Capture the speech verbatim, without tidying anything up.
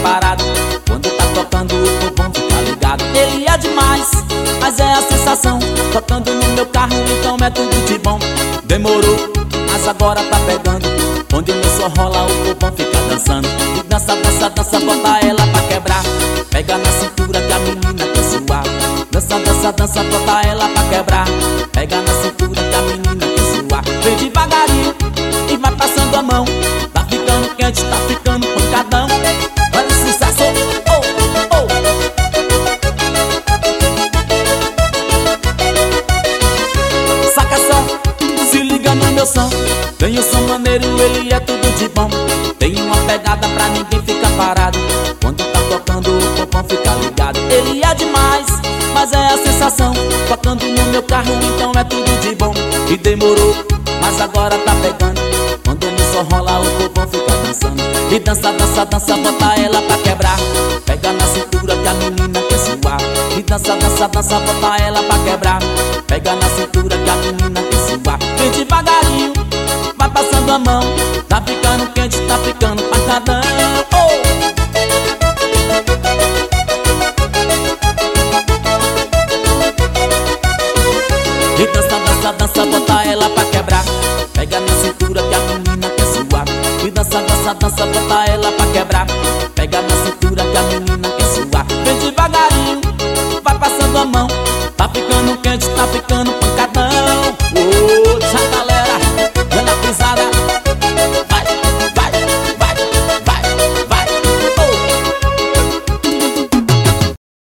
parado. Quando tá tocando o povão fica ligado. Ele é demais, mas é a sensação. Tocando no meu carro, então é tudo de bom. Demorou, mas agora tá pegando. Onde o meu só rola, o povão fica dançando. E dança, dança, dança, bota ela pra quebrar. Pega na cintura que a menina quer suar. Dança, dança, dança, bota ela pra quebrar. Pega na cintura que a menina quer suar. Vem devagarinho e vai passando a mão. Tá ficando quente, tá ficando pancadão. Olha o sucesso, oh, oh. Saca só, se liga no meu som. Tem o som maneiro, ele é tudo de bom. Tem uma pegada pra ninguém ficar parado. Quando tá tocando o povão fica ligado. Ele é demais, mas é a sensação. Tocando no meu carro, então é tudo de bom. E demorou, mas agora tá pegando. Quando me só rola, o povão fica dançando. E dança, dança, dança, bota ela pra quebrar. Pega na cintura que a menina quer suar. E dança, dança, dança, bota ela pra quebrar. Pega na cintura que a menina quer suar. Vem devagarinho, vai passando a mão. Tá ficando quente, tá ficando pancadão, oh.